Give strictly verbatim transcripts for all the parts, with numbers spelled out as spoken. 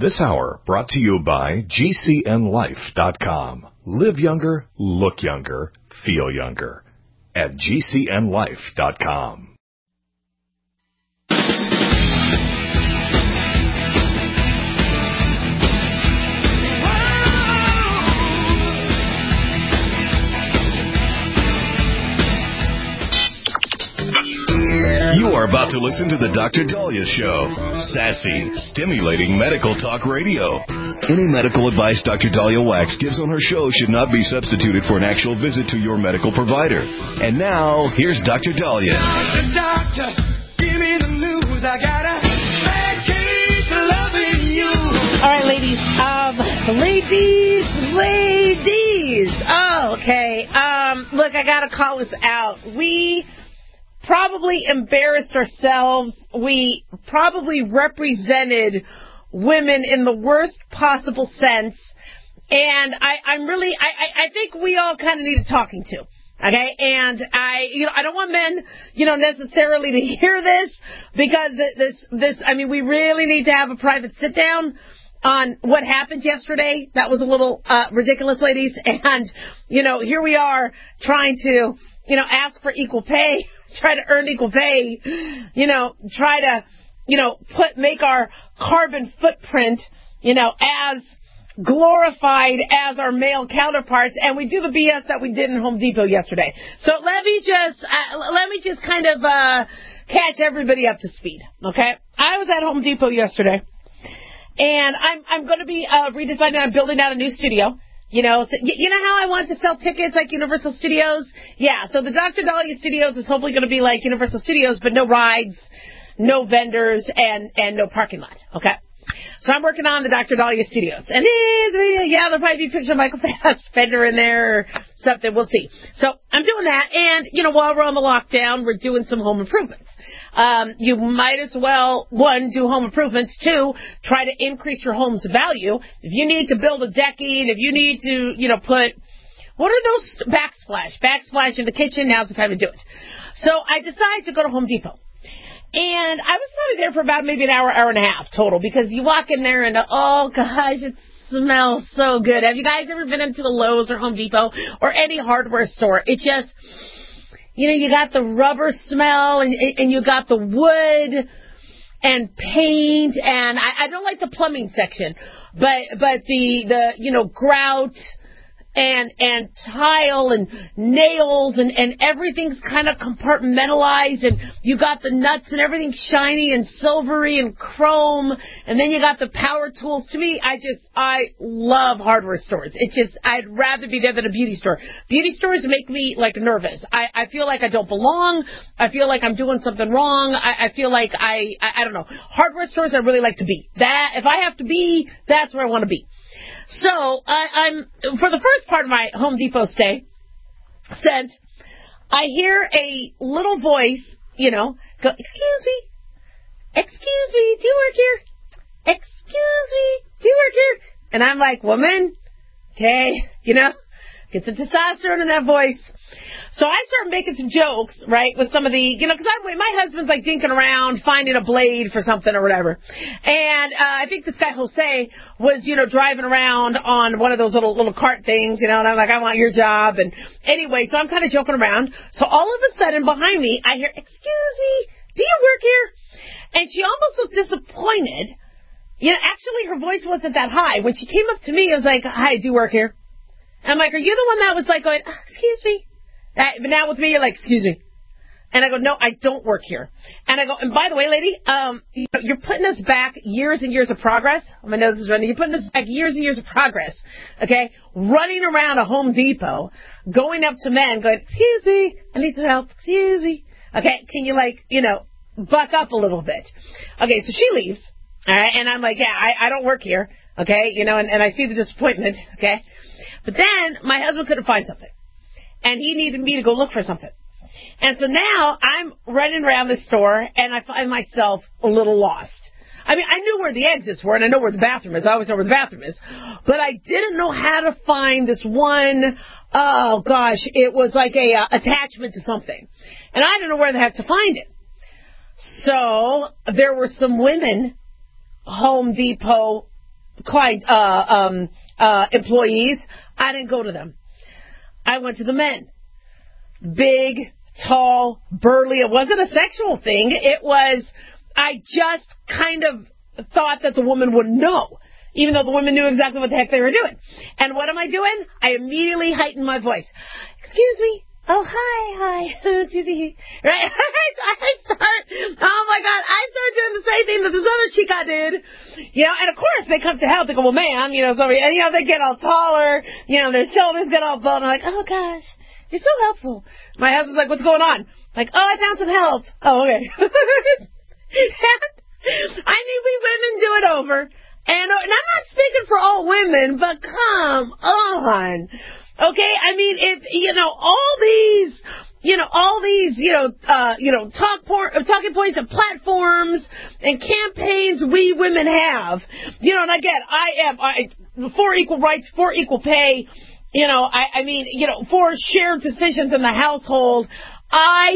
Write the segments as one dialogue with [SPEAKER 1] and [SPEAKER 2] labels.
[SPEAKER 1] This hour brought to you by G C N life dot com. Live younger, look younger, feel younger at G C N life dot com. You are about to listen to the Doctor Daliah Show. Sassy, stimulating medical talk radio. Any medical advice Doctor Daliah Wax gives on her show should not be substituted for an actual visit to your medical provider. And now, here's Doctor Daliah. Doctor, doctor, give me the news. I got a bad case of loving you.
[SPEAKER 2] All right, ladies. Um, ladies, ladies. Oh, okay. Um, look, I got to call this out. We probably embarrassed ourselves. We probably represented women in the worst possible sense. And I, I'm really, I, I think we all kind of need a talking to. Okay, and I, you know, I don't want men, you know, necessarily to hear this because this, this, I mean, we really need to have a private sit down on what happened yesterday. That was a little uh, ridiculous, ladies. And, you know, here we are trying to, you know, ask for equal pay, try to earn equal pay, you know, try to, you know, put, make our carbon footprint, you know, as glorified as our male counterparts, and we do the B S that we did in Home Depot yesterday. So let me just, uh, let me just kind of uh, catch everybody up to speed, okay? I was at Home Depot yesterday, and I'm I'm going to be uh, redesigning, I'm building out a new studio. You know, so, you know how I want to sell tickets like Universal Studios? Yeah, so the Doctor Daliah Studios is hopefully going to be like Universal Studios, but no rides, no vendors, and, and no parking lot, okay? So I'm working on the Doctor Daliah Studios. And, eh, yeah, there'll probably be a picture of Michael Fassbender in there or something. We'll see. So I'm doing that. And, you know, while we're on the lockdown, we're doing some home improvements. Um, you might as well, one, do home improvements. Two, try to increase your home's value. If you need to build a decking, if you need to, you know, put, what are those, backsplash, backsplash in the kitchen, now's the time to do it. So I decided to go to Home Depot. And I was probably there for about maybe an hour, hour and a half total, because you walk in there and, oh, gosh, it smells so good. Have you guys ever been into a Lowe's or Home Depot or any hardware store? It just, you know, you got the rubber smell and, and you got the wood and paint, and I, I don't like the plumbing section, but but the, the you know, grout and and tile and nails and, and everything's kind of compartmentalized, and you got the nuts and everything shiny and silvery and chrome, and then you got the power tools. To me, I just, I love hardware stores. It just, I'd rather be there than a beauty store. Beauty stores make me, like, nervous. I, I feel like I don't belong. I feel like I'm doing something wrong. I, I feel like I, I, I don't know. Hardware stores I really like to be. That, if I have to be, that's where I want to be. So, I, I'm, for the first part of my Home Depot stay, said, I hear a little voice, you know, go, excuse me, excuse me, do you work here? Excuse me, do you work here? And I'm like, woman, okay, you know, get some testosterone in that voice. So I started making some jokes, right, with some of the, you know, because my husband's like dinking around, finding a blade for something or whatever. And uh, I think this guy, Jose, was, you know, driving around on one of those little little cart things, you know, and I'm like, I want your job. And anyway, so I'm kind of joking around. So all of a sudden, behind me, I hear, excuse me, do you work here? And she almost looked disappointed. You know, actually, her voice wasn't that high. When she came up to me, I was like, hi, do you work here? And I'm like, are you the one that was like going, excuse me? Uh, but now with me, you're like, excuse me. And I go, no, I don't work here. And I go, and by the way, lady, um, you're putting us back years and years of progress. My nose is running. You're putting us back years and years of progress, okay? Running around a Home Depot, going up to men, going, excuse me, I need some help. Excuse me. Okay, can you, like, you know, buck up a little bit? Okay, so she leaves, all right? And I'm like, yeah, I, I don't work here, okay? You know, and, and I see the disappointment, okay? But then my husband couldn't find something. And he needed me to go look for something. And so now I'm running around the store, and I find myself a little lost. I mean, I knew where the exits were, and I know where the bathroom is. I always know where the bathroom is. But I didn't know how to find this one, oh, gosh, it was like a uh, attachment to something. And I didn't know where the heck to find it. So there were some women Home Depot client, uh, um, uh, employees. I didn't go to them. I went to the men. Big, tall, burly. It wasn't a sexual thing. It was, I just kind of thought that the woman would know, even though the women knew exactly what the heck they were doing. And what am I doing? I immediately heightened my voice. Excuse me. Oh, hi, hi. Right? I start, oh my God, I start doing the same thing that this other chica did. You know, and of course they come to help. They go, well, man, you know, so, and, you know, they get all taller, you know, their shoulders get all bowed. And I'm like, oh gosh, you're so helpful. My husband's like, what's going on? I'm like, oh, I found some help. Oh, okay. I mean, we women do it over. And, and I'm not speaking for all women, but come on. Okay, I mean, if, you know, all these, you know, all these, you know, uh, you know, talk por- talking points and platforms and campaigns we women have, you know, and again, I am, I, for equal rights, for equal pay, you know, I, I mean, you know, for shared decisions in the household, I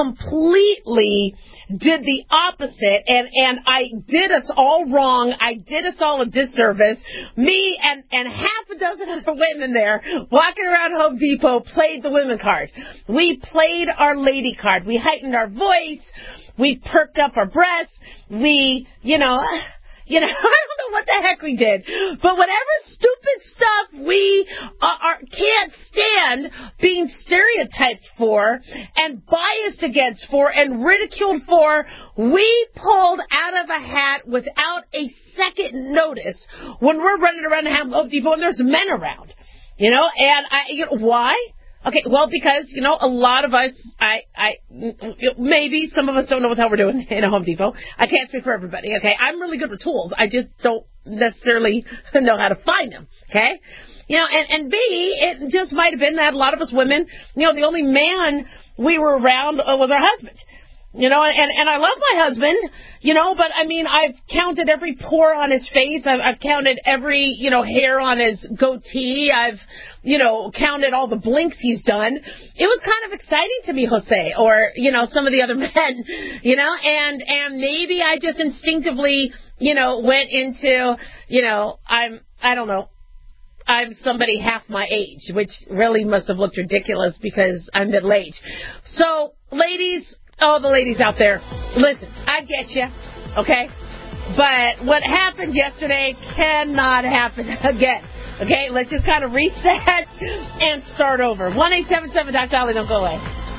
[SPEAKER 2] completely did the opposite, and, and I did us all wrong. I did us all a disservice. Me and, and half a dozen other women there walking around Home Depot played the women card. We played our lady card. We heightened our voice. We perked up our breasts. We, you know... You know, I don't know what the heck we did, but whatever stupid stuff we uh, are, can't stand being stereotyped for and biased against for and ridiculed for, we pulled out of a hat without a second notice when we're running around Home Depot and there's men around. You know, and I, you know, why? Okay, well, because, you know, a lot of us, I, I, maybe some of us don't know what the hell we're doing in a Home Depot. I can't speak for everybody, okay? I'm really good with tools. I just don't necessarily know how to find them, okay? You know, and, and B, it just might have been that a lot of us women, you know, the only man we were around was our husband. You know, and, and I love my husband, you know, but I mean, I've counted every pore on his face. I've, I've counted every, you know, hair on his goatee. I've, you know, counted all the blinks he's done. It was kind of exciting to me, Jose, or, you know, some of the other men, you know, and, and maybe I just instinctively, you know, went into, you know, I'm, I don't know. I'm somebody half my age, which really must have looked ridiculous because I'm middle-aged. So, ladies, all the ladies out there, listen, I get you, okay? But what happened yesterday cannot happen again, okay? Let's just kind of reset and start over. one eight seven seven Doctor Dolly, don't go away.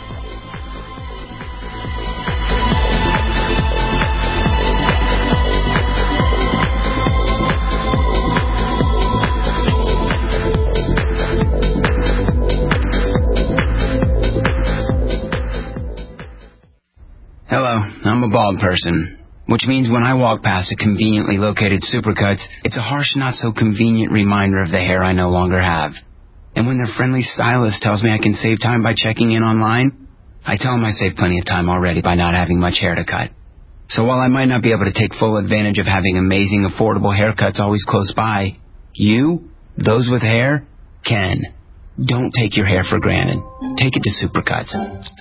[SPEAKER 3] Hello, I'm a bald person, which means when I walk past a conveniently located Supercuts, it's a harsh, not-so-convenient reminder of the hair I no longer have. And when their friendly stylist tells me I can save time by checking in online, I tell them I save plenty of time already by not having much hair to cut. So while I might not be able to take full advantage of having amazing, affordable haircuts always close by, you, those with hair, can. Don't take your hair for granted. Take it to Supercuts.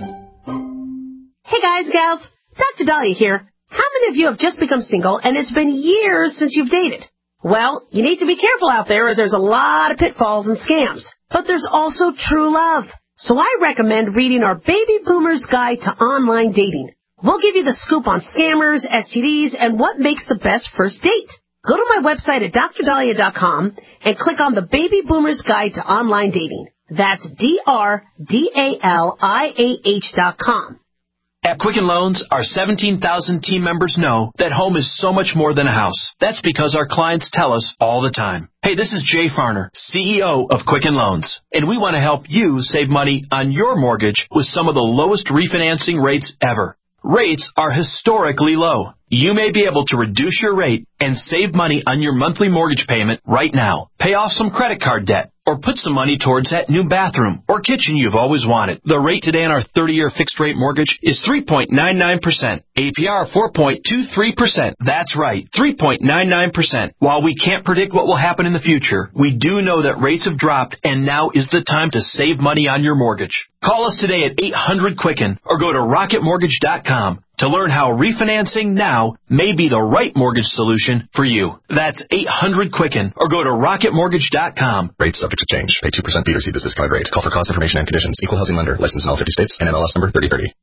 [SPEAKER 2] Hey guys, gals, Doctor Dahlia here. How many of you have just become single and it's been years since you've dated? Well, you need to be careful out there as there's a lot of pitfalls and scams. But there's also true love. So I recommend reading our Baby Boomer's Guide to Online Dating. We'll give you the scoop on scammers, S T Ds, and what makes the best first date. Go to my website at dr dahlia dot com and click on the Baby Boomer's Guide to Online Dating. That's D R D A L I A H dot com.
[SPEAKER 4] At Quicken Loans, our seventeen thousand team members know that home is so much more than a house. That's because our clients tell us all the time. Hey, this is Jay Farner, C E O of Quicken Loans, and we want to help you save money on your mortgage with some of the lowest refinancing rates ever. Rates are historically low. You may be able to reduce your rate and save money on your monthly mortgage payment right now. Pay off some credit card debt or put some money towards that new bathroom or kitchen you've always wanted. The rate today on our thirty-year fixed-rate mortgage is three point nine nine percent. A P R four point two three percent. That's right, three point nine nine percent. While we can't predict what will happen in the future, we do know that rates have dropped and now is the time to save money on your mortgage. Call us today at eight hundred Quicken or go to rocket mortgage dot com. to learn how refinancing now may be the right mortgage solution for you. That's eight hundred Quicken or go to rocket mortgage dot com.
[SPEAKER 5] Rates subject to change. Pay two percent fee to receive this discounted rate. Call for cost information and conditions. Equal housing lender. Licensed in all fifty states. N M L S number thirty thirty.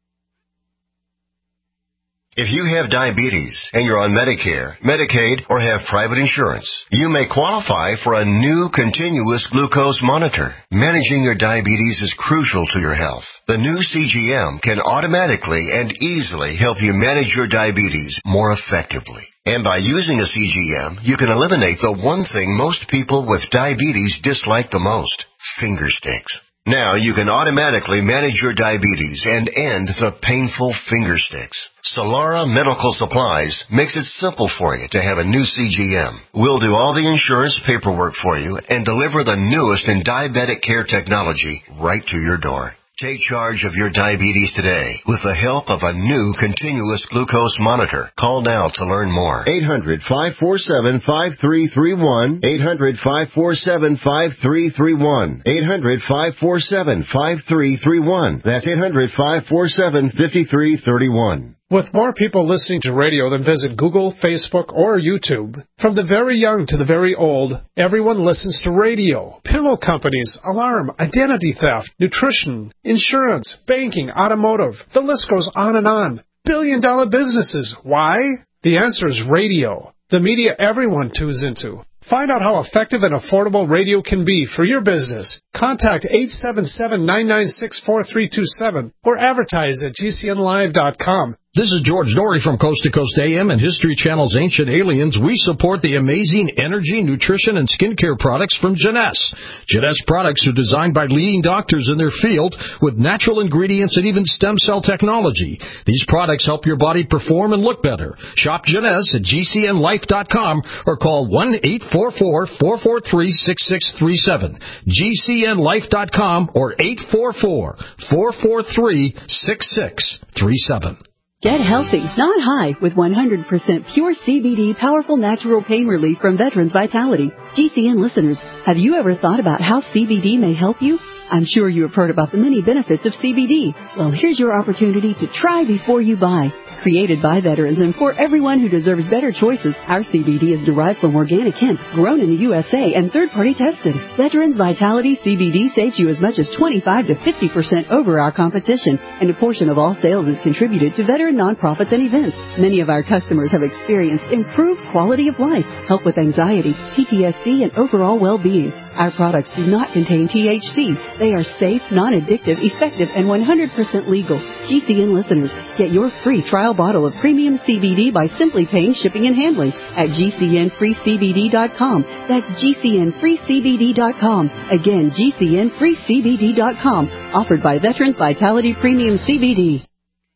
[SPEAKER 6] If you have diabetes and you're on Medicare, Medicaid, or have private insurance, you may qualify for a new continuous glucose monitor. Managing your diabetes is crucial to your health. The new C G M can automatically and easily help you manage your diabetes more effectively. And by using a C G M, you can eliminate the one thing most people with diabetes dislike the most, finger sticks. Now you can automatically manage your diabetes and end the painful finger sticks. Solara Medical Supplies makes it simple for you to have a new C G M. We'll do all the insurance paperwork for you and deliver the newest in diabetic care technology right to your door. Take charge of your diabetes today with the help of a new continuous glucose monitor. Call now to learn more.
[SPEAKER 7] eight hundred, five four seven, five three three one. eight hundred, five four seven, five three three one. eight hundred, five four seven, five three three one. That's eight hundred, five four seven, five three three one.
[SPEAKER 8] With more people listening to radio than visit Google, Facebook, or YouTube, from the very young to the very old, everyone listens to radio. Pillow companies, alarm, identity theft, nutrition, insurance, banking, automotive. The list goes on and on. Billion-dollar businesses. Why? The answer is radio. The media everyone tunes into. Find out how effective and affordable radio can be for your business. Contact eight seven seven, nine nine six, four three two seven or advertise at G C N live dot com.
[SPEAKER 9] This is George Norrie from Coast to Coast A M and History Channel's Ancient Aliens. We support the amazing energy, nutrition, and skincare products from Jeunesse. Jeunesse products are designed by leading doctors in their field with natural ingredients and even stem cell technology. These products help your body perform and look better. Shop Jeunesse at G C N life dot com or call one eight four four, four four three, six six three seven. G C N life dot com or eight four four, four four three, six six three seven.
[SPEAKER 10] Get healthy, not high, with one hundred percent pure C B D powerful natural pain relief from Veterans Vitality. G C N listeners, have you ever thought about how C B D may help you? I'm sure you have heard about the many benefits of C B D. Well, here's your opportunity to try before you buy. Created by veterans and for everyone who deserves better choices, our C B D is derived from organic hemp, grown in the U S A, and third-party tested. Veterans Vitality C B D saves you as much as twenty-five to fifty percent over our competition, and a portion of all sales is contributed to veteran nonprofits and events. Many of our customers have experienced improved quality of life, help with anxiety, P T S D, and overall well-being. Our products do not contain T H C. They are safe, non-addictive, effective, and one hundred percent legal. G C N listeners, get your free trial bottle of premium C B D by simply paying shipping and handling at G C N free C B D dot com. That's G C N free C B D dot com. Again, G C N free C B D dot com. Offered by Veterans Vitality Premium C B D.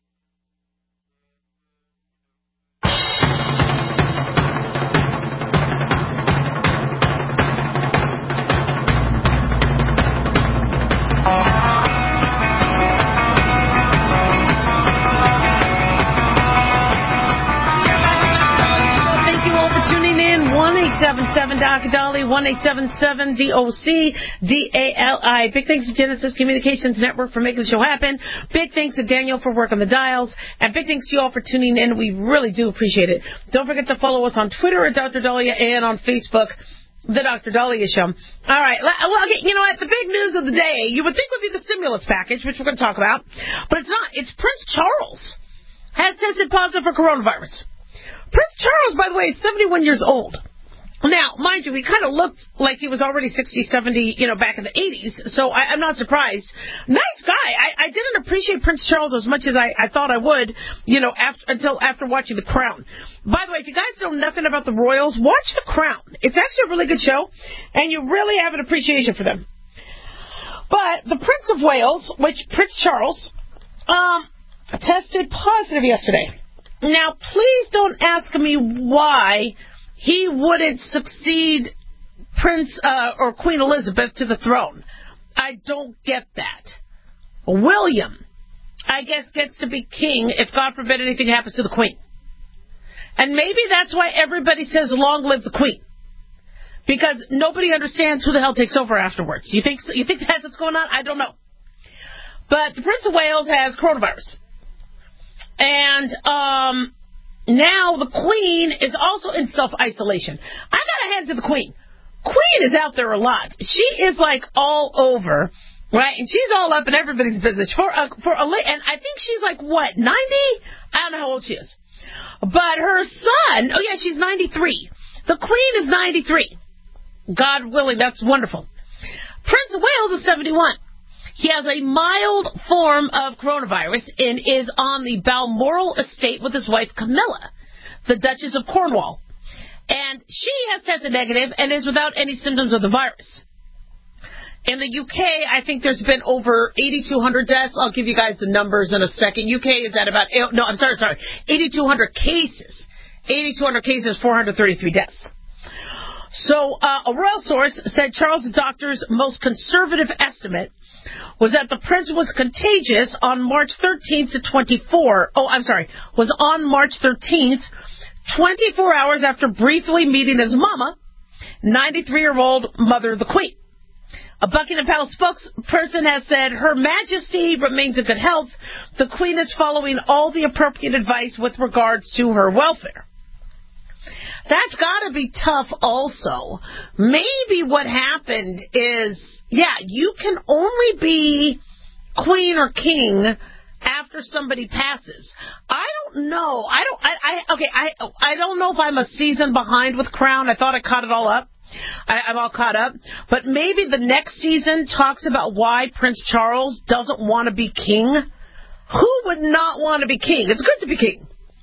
[SPEAKER 2] seven seven D O C Dolly, one eight seven seven D O C D A L I. Big thanks to Genesis Communications Network for making the show happen. Big thanks to Daniel for working the dials. And big thanks to you all for tuning in. We really do appreciate it. Don't forget to follow us on Twitter at Doctor Dahlia and on Facebook, The Doctor Dahlia Show. All right. Well, okay, you know what? The big news of the day, you would think would be the stimulus package, which we're going to talk about. But it's not. It's Prince Charles has tested positive for coronavirus. Prince Charles, by the way, is seventy-one years old. Now, mind you, he kind of looked like he was already sixty, seventy, you know, back in the eighties, so I, I'm not surprised. Nice guy. I, I didn't appreciate Prince Charles as much as I, I thought I would, you know, after, until after watching The Crown. By the way, if you guys know nothing about the royals, watch The Crown. It's actually a really good show, and you really have an appreciation for them. But the Prince of Wales, which Prince Charles, um, tested positive yesterday. Now, please don't ask me why he wouldn't succeed Prince uh, or Queen Elizabeth to the throne. I don't get that. William, I guess, gets to be king if, God forbid, anything happens to the Queen. And maybe that's why everybody says, long live the Queen. Because nobody understands who the hell takes over afterwards. You think, you think that's what's going on? I don't know. But the Prince of Wales has coronavirus. And um, now the Queen is also in self-isolation. I got to hand it to the Queen. Queen is out there a lot. She is like all over, right? And she's all up in everybody's business. For a, for a, and I think she's like, what, ninety? I don't know how old she is. But her son, oh yeah, she's ninety-three. The Queen is ninety-three. God willing, that's wonderful. Prince of Wales is seventy-one. He has a mild form of coronavirus and is on the Balmoral estate with his wife Camilla, the Duchess of Cornwall. And she has tested negative and is without any symptoms of the virus. In the U K, I think there's been over eighty-two hundred deaths. I'll give you guys the numbers in a second. U K is at about, no, I'm sorry, sorry, eighty-two hundred cases. eighty-two hundred cases, four hundred thirty-three deaths. So uh, a royal source said Charles's doctor's most conservative estimate was that the prince was contagious on March thirteenth to twenty-four. Oh, I'm sorry, was on March thirteenth, twenty-four hours after briefly meeting his mama, ninety-three-year-old mother of the Queen. A Buckingham Palace spokesperson has said Her Majesty remains in good health. The Queen is following all the appropriate advice with regards to her welfare. That's got to be tough also. Maybe what happened is, yeah, you can only be queen or king after somebody passes. I don't know. I don't, I, I okay, I, I don't know if I'm a season behind with Crown. I thought I caught it all up. I, I'm all caught up. But maybe the next season talks about why Prince Charles doesn't want to be king. Who would not want to be king? It's good to be king.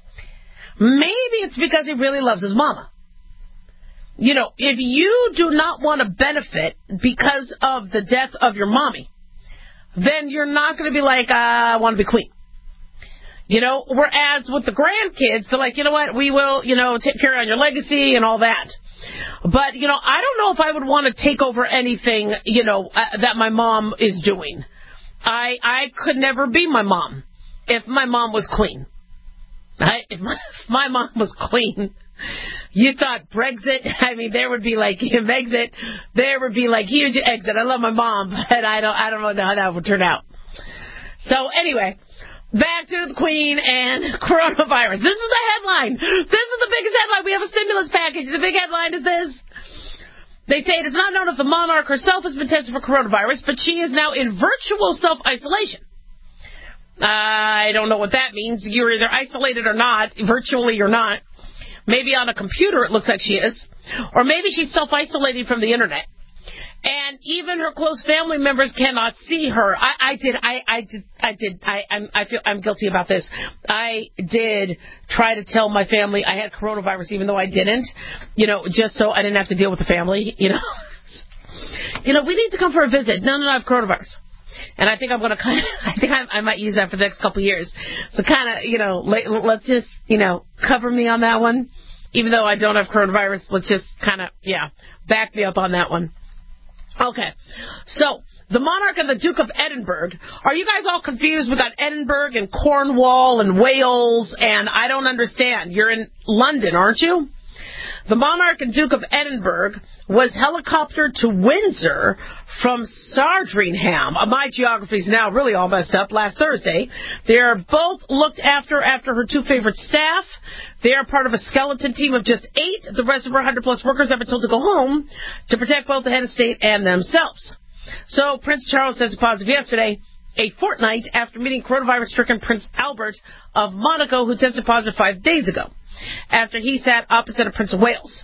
[SPEAKER 2] Maybe it's because he really loves his mama. You know, if you do not want to benefit because of the death of your mommy, then you're not going to be like, uh, I want to be queen. You know, whereas with the grandkids, they're like, you know what, we will, you know, take care of your legacy and all that. But, you know, I don't know if I would want to take over anything, you know, uh, that my mom is doing. I I could never be my mom if my mom was queen. I, if, my, if my mom was queen, you thought Brexit, I mean, there would be like Megxit, there would be like huge exit. I love my mom, but I don't, I don't know how that would turn out. So anyway, back to the Queen and coronavirus. This is the headline. This is the biggest headline. We have a stimulus package. The big headline is this. They say it is not known if the monarch herself has been tested for coronavirus, but she is now in virtual self-isolation. I don't know what that means. You're either isolated or not, virtually or not. Maybe on a computer it looks like she is. Or maybe she's self-isolating from the internet. And even her close family members cannot see her. I, I did, I, I did, I did, I, I'm, I feel I'm guilty about this. I did try to tell my family I had coronavirus, even though I didn't. You know, just so I didn't have to deal with the family. You know, you know, we need to come for a visit. No, no, no, I have coronavirus. And I think I'm going to kind of, I think I, I might use that for the next couple of years. So kind of, you know, let, let's just, you know, cover me on that one. Even though I don't have coronavirus, let's just kind of, yeah, back me up on that one. Okay. So, the monarch and the Duke of Edinburgh. Are you guys all confused? We got Edinburgh and Cornwall and Wales, and I don't understand. You're in London, aren't you? The monarch and Duke of Edinburgh was helicoptered to Windsor from Sandringham. My geography is now really all messed up. Last Thursday, they are both looked after after her two favorite staff. They are part of a skeleton team of just eight. The rest of her one hundred plus workers have been told to go home to protect both the head of state and themselves. So Prince Charles tested positive yesterday, a fortnight after meeting coronavirus-stricken Prince Albert of Monaco, who tested positive five days ago, after he sat opposite of Prince of Wales.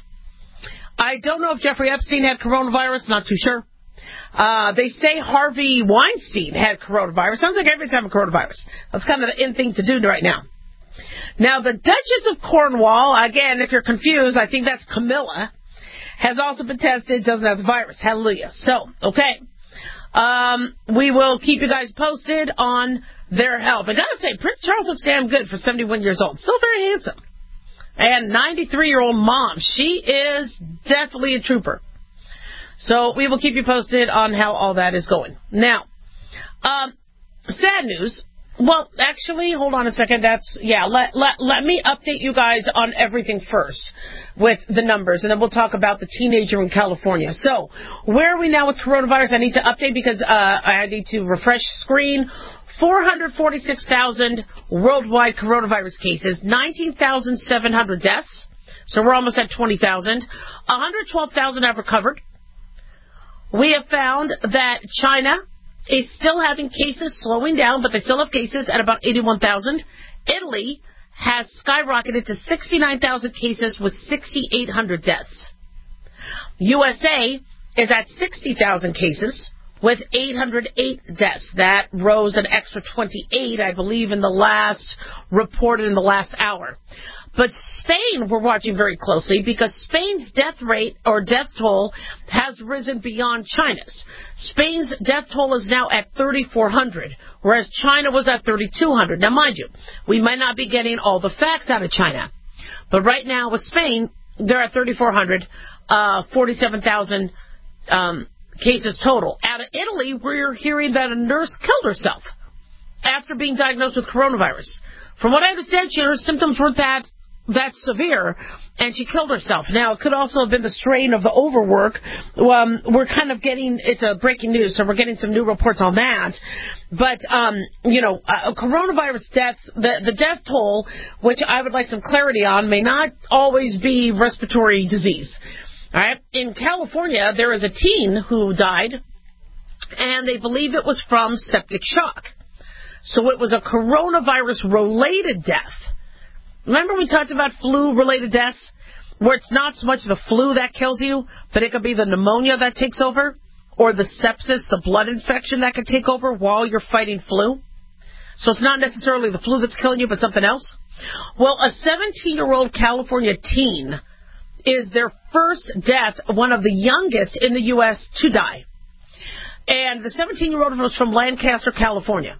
[SPEAKER 2] I don't know if Jeffrey Epstein had coronavirus, not too sure. Uh, they say Harvey Weinstein had coronavirus. Sounds like everybody's having coronavirus. That's kind of the in thing to do right now. Now, the Duchess of Cornwall, again, if you're confused, I think that's Camilla, has also been tested, doesn't have the virus. Hallelujah. So, okay. Um, we will keep you guys posted on their health. I gotta say, Prince Charles looks damn good for seventy-one years old. Still very handsome. And ninety-three-year-old mom. She is definitely a trooper. So we will keep you posted on how all that is going. Now, um, sad news. Well, actually, hold on a second. That's, yeah, let, let, let me update you guys on everything first with the numbers, and then we'll talk about the teenager in California. So, where are we now with coronavirus? I need to update because uh, I need to refresh screen. four hundred forty-six thousand worldwide coronavirus cases, nineteen thousand seven hundred deaths. So we're almost at twenty thousand. one hundred twelve thousand have recovered. We have found that China is still having cases slowing down, but they still have cases at about eighty-one thousand. Italy has skyrocketed to sixty-nine thousand cases with six thousand eight hundred deaths. U S A is at sixty thousand cases with eight hundred eight deaths. That rose an extra twenty-eight, I believe, in the last reported in the last hour. But Spain, we're watching very closely because Spain's death rate or death toll has risen beyond China's. Spain's death toll is now at thirty-four hundred, whereas China was at thirty-two hundred. Now, mind you, we might not be getting all the facts out of China, but right now with Spain, they're at thirty-four hundred, uh, forty-seven thousand um, cases total. Out of Italy, we're hearing that a nurse killed herself after being diagnosed with coronavirus. From what I understand, her symptoms weren't that that severe, and she killed herself. Now, it could also have been the strain of the overwork. Um, we're kind of getting, it's a breaking news, so we're getting some new reports on that. But, um, you know, uh, coronavirus death, the, the death toll, which I would like some clarity on, may not always be respiratory disease. All right? In California, there is a teen who died, and they believe it was from septic shock. So it was a coronavirus-related death. Remember we talked about flu-related deaths, where it's not so much the flu that kills you, but it could be the pneumonia that takes over, or the sepsis, the blood infection that could take over while you're fighting flu. So it's not necessarily the flu that's killing you, but something else. Well, a seventeen-year-old California teen is their first death, one of the youngest in the U S to die. And the seventeen-year-old was from Lancaster, California.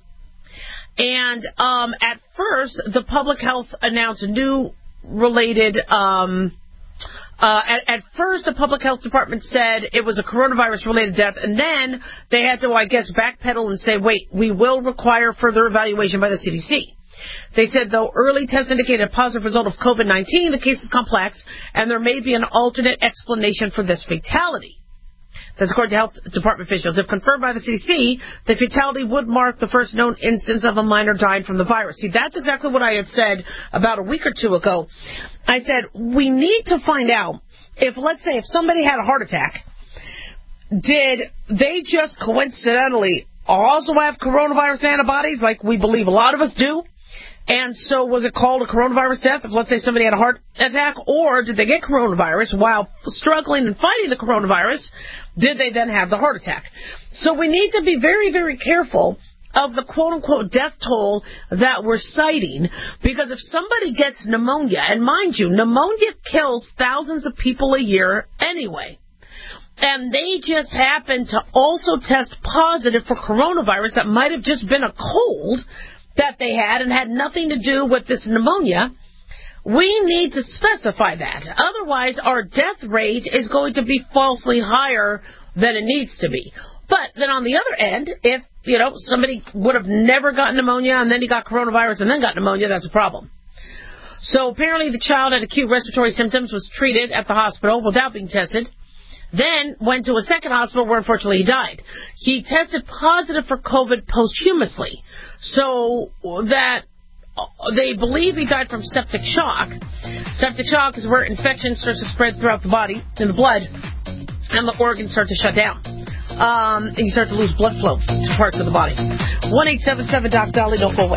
[SPEAKER 2] And um, at first, the public health announced a new related, um, uh, at, at first, the public health department said it was a coronavirus-related death, and then they had to, I guess, backpedal and say, wait, we will require further evaluation by the C D C. They said, though early tests indicated a positive result of COVID nineteen, the case is complex, and there may be an alternate explanation for this fatality. That's according to health department officials. If confirmed by the C D C, the fatality would mark the first known instance of a minor dying from the virus. See, that's exactly what I had said about a week or two ago. I said, we need to find out if, let's say, if somebody had a heart attack, did they just coincidentally also have coronavirus antibodies like we believe a lot of us do? And so was it called a coronavirus death if, let's say, somebody had a heart attack? Or did they get coronavirus while struggling and fighting the coronavirus? Did they then have the heart attack? So we need to be very, very careful of the quote-unquote death toll that we're citing, because if somebody gets pneumonia, and mind you, pneumonia kills thousands of people a year anyway, and they just happen to also test positive for coronavirus that might have just been a cold that they had and had nothing to do with this pneumonia, we need to specify that. Otherwise, our death rate is going to be falsely higher than it needs to be. But then on the other end, if, you know, somebody would have never gotten pneumonia and then he got coronavirus and then got pneumonia, that's a problem. So apparently the child had acute respiratory symptoms, was treated at the hospital without being tested, then went to a second hospital where unfortunately he died. He tested positive for COVID posthumously, so that they believe he died from septic shock. Septic shock is where infection starts to spread throughout the body, in the blood, and the organs start to shut down. Um, and you start to lose blood flow to parts of the body. one eight seven seven Doc Dolly, don't go away.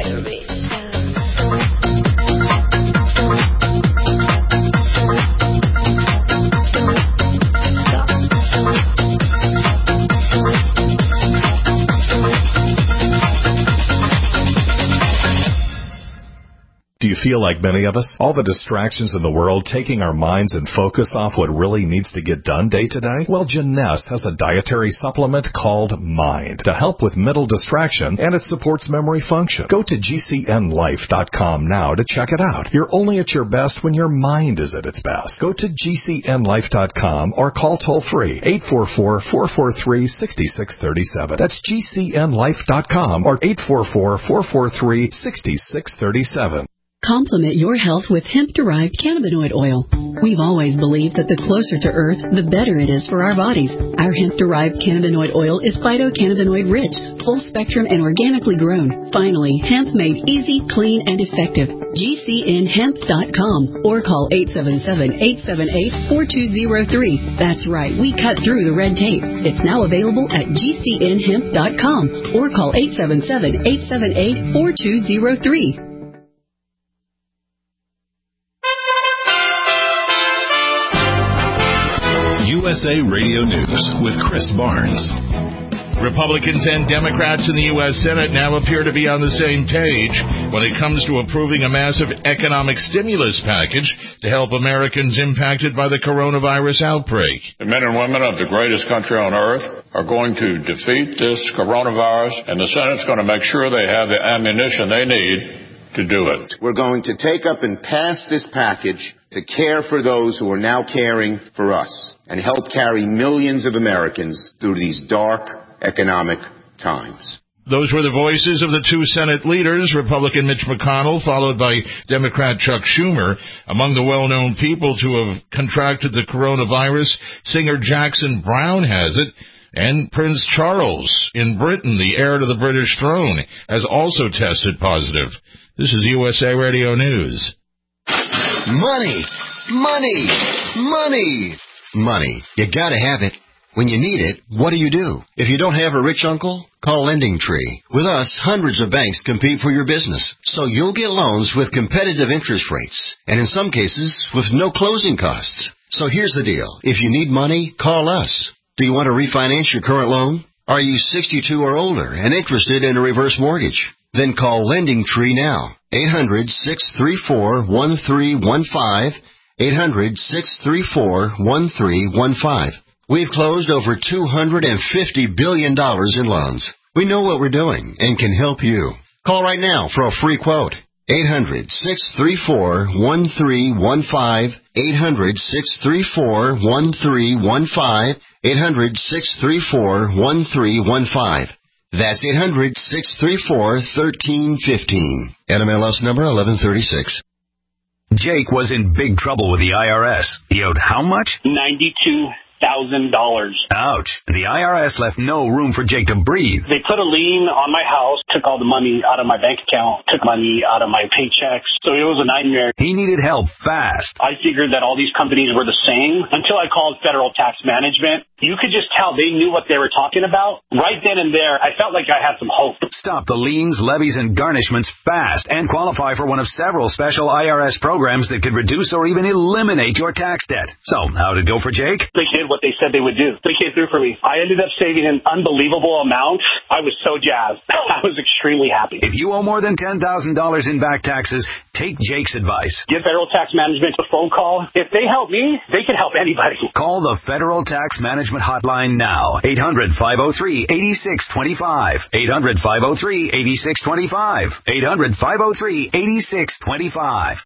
[SPEAKER 11] Do you feel like many of us? All the distractions in the world taking our minds and focus off what really needs to get done day to day? Well, Jeunesse has a dietary supplement called Mind to help with mental distraction, and it supports memory function. Go to G C N life dot com now to check it out. You're only at your best when your mind is at its best. Go to G C N life dot com or call toll-free eight four four, four four three, six six three seven. That's G C N life dot com or eight four four, four four three, six six three seven.
[SPEAKER 10] Complement your health with hemp-derived cannabinoid oil. We've always believed that the closer to Earth, the better it is for our bodies. Our hemp-derived cannabinoid oil is phytocannabinoid-rich, full-spectrum, and organically grown. Finally, hemp made easy, clean, and effective. G C N hemp dot com or call eight seven seven, eight seven eight, four two zero three. That's right, we cut through the red tape. It's now available at G C N hemp dot com or call eight seven seven, eight seven eight, four two zero three.
[SPEAKER 1] U S A Radio News with Chris Barnes.
[SPEAKER 12] Republicans and Democrats in the U S Senate now appear to be on the same page when it comes to approving a massive economic stimulus package to help Americans impacted by the coronavirus outbreak.
[SPEAKER 13] The men and women of the greatest country on earth are going to defeat this coronavirus, and the Senate's going to make sure they have the ammunition they need to do it.
[SPEAKER 14] We're going to take up and pass this package to care for those who are now caring for us and help carry millions of Americans through these dark economic times.
[SPEAKER 12] Those were the voices of the two Senate leaders, Republican Mitch McConnell, followed by Democrat Chuck Schumer. Among the well-known people to have contracted the coronavirus, singer Jackson Browne has it, and Prince Charles in Britain, the heir to the British throne, has also tested positive. This is U S A Radio News.
[SPEAKER 6] Money! Money! Money! Money. You gotta have it. When you need it, what do you do? If you don't have a rich uncle, call Lending Tree. With us, hundreds of banks compete for your business, so you'll get loans with competitive interest rates, and in some cases, with no closing costs. So here's the deal. If you need money, call us. Do you want to refinance your current loan? Are you sixty-two or older and interested in a reverse mortgage? Then call Lending Tree now. eight hundred, six three four, one three one five. eight hundred, six three four, one three one five. We've closed over two hundred fifty billion dollars in loans. We know what we're doing and can help you. Call right now for a free quote. eight hundred, six three four, one three one five. eight hundred, six three four, one three one five. eight hundred, six three four, one three one five. That's eight hundred, six three four, one three one five. N M L S number eleven thirty-six.
[SPEAKER 15] Jake was in big trouble with the I R S. He owed how much?
[SPEAKER 16] ninety-two thousand dollars.
[SPEAKER 15] Ouch. The I R S left no room for Jake to breathe.
[SPEAKER 16] They put a lien on my house, took all the money out of my bank account, took money out of my paychecks. So it was a nightmare.
[SPEAKER 15] He needed help fast.
[SPEAKER 16] I figured that all these companies were the same until I called Federal Tax Management. You could just tell they knew what they were talking about. Right then and there, I felt like I had some hope.
[SPEAKER 15] Stop the liens, levies, and garnishments fast and qualify for one of several special I R S programs that could reduce or even eliminate your tax debt. So, how'd it go for Jake?
[SPEAKER 16] They did what they said they would do. They came through for me. I ended up saving an unbelievable amount. I was so jazzed. I was extremely happy.
[SPEAKER 15] If you owe more than ten thousand dollars in back taxes, take Jake's advice.
[SPEAKER 16] Give Federal Tax Management a phone call. If they help me, they can help anybody.
[SPEAKER 15] Call the Federal Tax Management Hotline now. eight hundred, five oh three, eight six two five. eight hundred, five oh three, eight six two five. eight hundred, five oh three, eight six two five.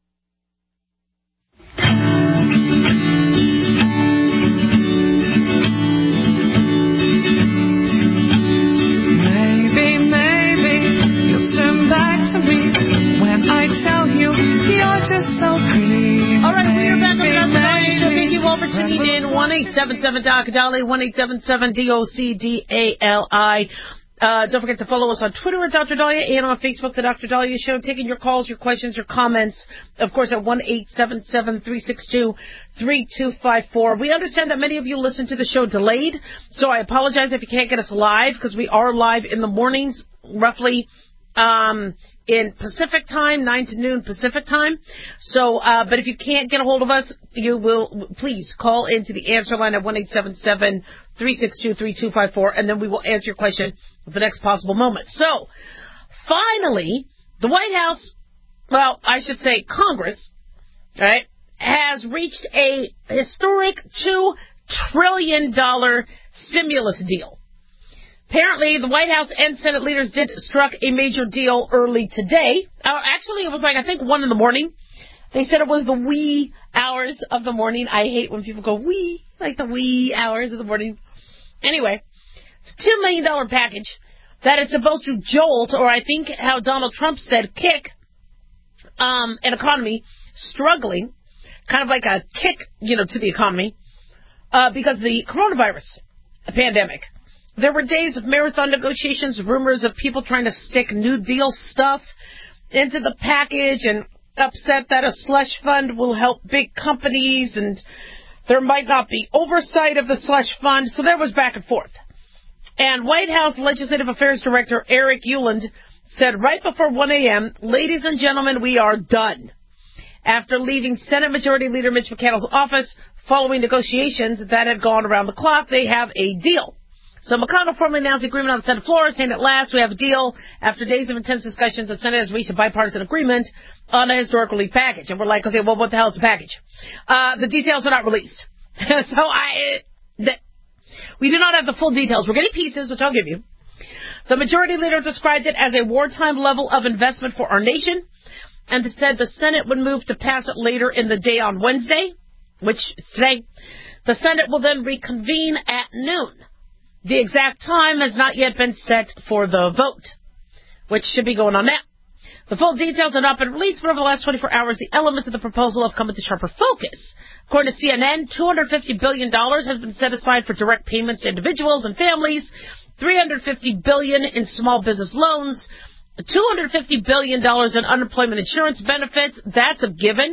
[SPEAKER 17] Maybe, maybe you'll turn back to me when I tell you you're just so pretty.
[SPEAKER 2] All right, we are back on the Doctor Dolly Show. Thank you all for tuning in. one eight seven seven Doc Dolly, one eight seven seven D O C D A L I. Uh, don't forget to follow us on Twitter at Doctor Dahlia and on Facebook, The Doctor Dahlia Show. Taking your calls, your questions, your comments, of course, at one eight seven seven, three six two, three two five four. We understand that many of you listen to the show delayed, so I apologize if you can't get us live, because we are live in the mornings, roughly um, in Pacific time, nine to noon Pacific time. So, uh, but if you can't get a hold of us, you will, please call into the answer line at one eight seven seven, three six two, three two five four, and then we will answer your question at the next possible moment. So, finally, the White House, well, I should say Congress, right, has reached a historic two trillion dollars stimulus deal. Apparently, the White House and Senate leaders did struck a major deal early today. Uh, actually, it was like, I think, one in the morning. They said it was the wee hours of the morning. I hate when people go wee, like the wee hours of the morning. Anyway, it's a two million dollars package that is supposed to jolt, or I think how Donald Trump said, kick, um, an economy struggling kind of like a kick, you know, to the economy uh, because of the coronavirus pandemic. There were days of marathon negotiations, rumors of people trying to stick New Deal stuff into the package, and upset that a slush fund will help big companies and there might not be oversight of the slush fund. So there was back and forth. And White House Legislative Affairs Director Eric Ueland said right before one a.m., ladies and gentlemen, we are done. After leaving Senate Majority Leader Mitch McConnell's office following negotiations that had gone around the clock, they have a deal. So McConnell formally announced the agreement on the Senate floor, saying at last we have a deal. After days of intense discussions, the Senate has reached a bipartisan agreement on a historic relief package. And we're like, okay, well, what the hell is a package? Uh, the details are not released. so I, the, we do not have the full details. We're getting pieces, which I'll give you. The majority leader described it as a wartime level of investment for our nation, and said the Senate would move to pass it later in the day on Wednesday, which is today. The Senate will then reconvene at noon. The exact time has not yet been set for the vote, which should be going on now. The full details have not been released, but over the last twenty-four hours, the elements of the proposal have come into sharper focus. According to C N N, two hundred fifty billion dollars has been set aside for direct payments to individuals and families, three hundred fifty billion dollars in small business loans, two hundred fifty billion dollars in unemployment insurance benefits, that's a given,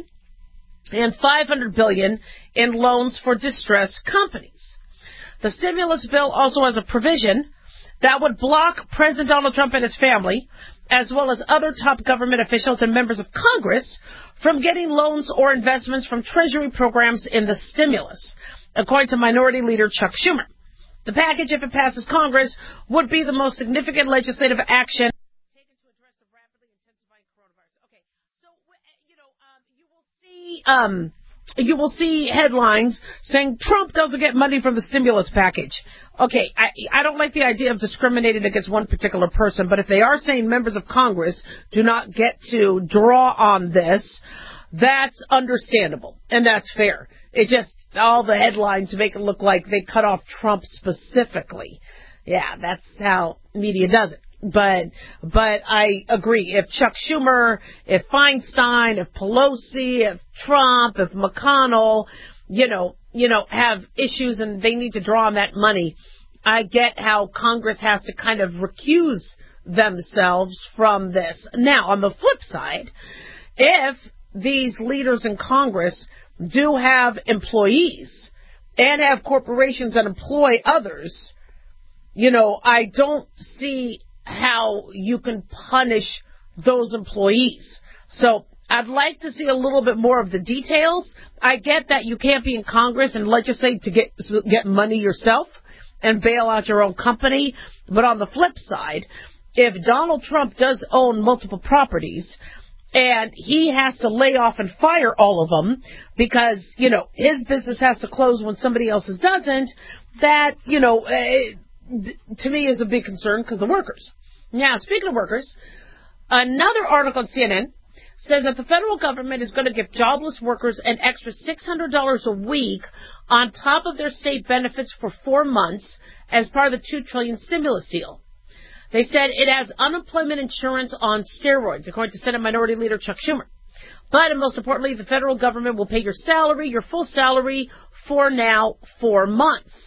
[SPEAKER 2] and five hundred billion dollars in loans for distressed companies. The stimulus bill also has a provision that would block President Donald Trump and his family, as well as other top government officials and members of Congress, from getting loans or investments from Treasury programs in the stimulus, according to Minority Leader Chuck Schumer. The package, if it passes Congress, would be the most significant legislative action taken to address the rapidly intensifying coronavirus. Okay, so, you know, um, you will see... Um, You will see headlines saying Trump doesn't get money from the stimulus package. Okay, I, I don't like the idea of discriminating against one particular person, but if they are saying members of Congress do not get to draw on this, that's understandable, and that's fair. It just, all the headlines make it look like they cut off Trump specifically. Yeah, that's how media does it. But, but I agree. If Chuck Schumer, if Feinstein, if Pelosi, if Trump, if McConnell, you know, you know, have issues and they need to draw on that money, I get how Congress has to kind of recuse themselves from this. Now, on the flip side, if these leaders in Congress do have employees and have corporations that employ others, you know, I don't see how you can punish those employees. So I'd like to see a little bit more of the details. I get that you can't be in Congress and legislate to get get money yourself and bail out your own company. But on the flip side, if Donald Trump does own multiple properties and he has to lay off and fire all of them because, you know, his business has to close when somebody else's doesn't, that, you know, it, to me is a big concern because the workers. Now, speaking of workers, another article on C N N says that the federal government is going to give jobless workers an extra six hundred dollars a week on top of their state benefits for four months as part of the two trillion dollars stimulus deal. They said it has unemployment insurance on steroids, according to Senate Minority Leader Chuck Schumer. But, and most importantly, the federal government will pay your salary, your full salary, for now four months.